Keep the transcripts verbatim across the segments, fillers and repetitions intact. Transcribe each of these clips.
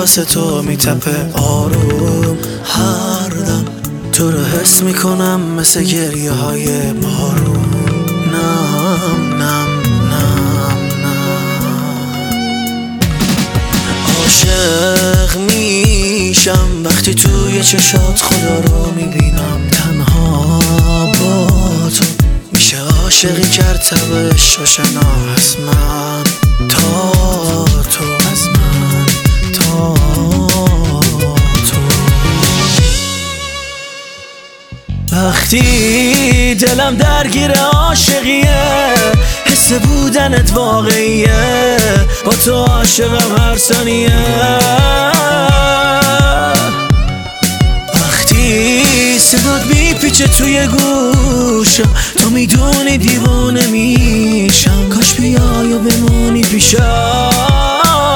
واسه تو میتپه آروم. هر دم تو رو حس میکنم مثل گریه های بارون. نم نم نم نم. عاشق میشم وقتی توی چشات خدا رو میبینم. تنها با تو میشه عاشقی کرد تبش و شنا از من تا تو، از من تا تو. وقتی دلم درگیر عاشقیه، حس بودنت واقعیه، با تو عاشقم هر ثانیه. وقتی صدات میپیچه توی گوشم، تو میدونی دیوانه میشم. کاش بیای و بمونی پیشم.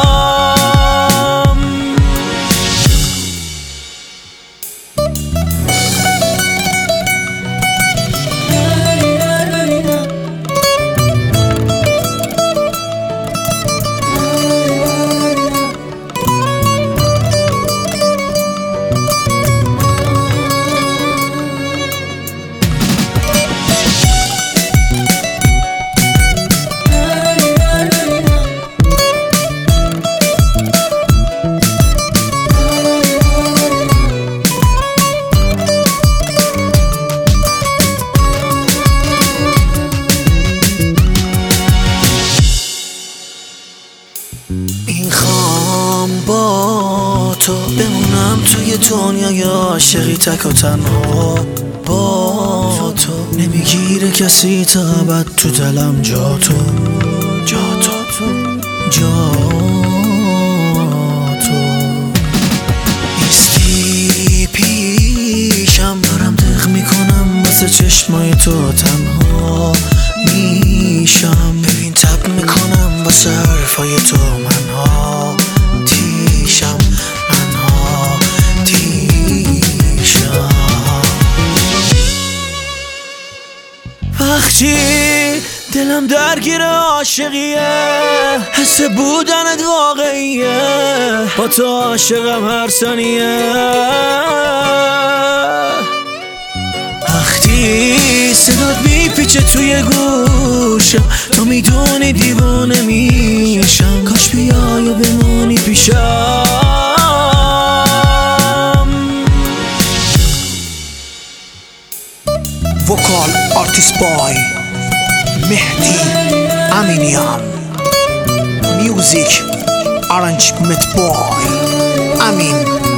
این خوام با تو بمونم توی دنیای عاشقی، تک و تنها با تو. نمیگیره کسی تا ابد تو دلم جا تو، جا تو، جا تو. نیستی پیشم، دارم دق میکنم واسه چشمای تو. تنها میشم، ببین تب میکنم واسه حرفای تو. منها تیشم، منها تیشم. وقتی دلم درگیر عاشقیه، حس بودنت واقعیه، با تو عاشقم هر ثانیه. وقتی صدات میپیچه توی گوشم، تو میدونی دیوانه میشم. کاش بیای و بمونی پیشم. وکال آرتیست بای مهدی امینیان. میوزیک آرنجمنت بای امین.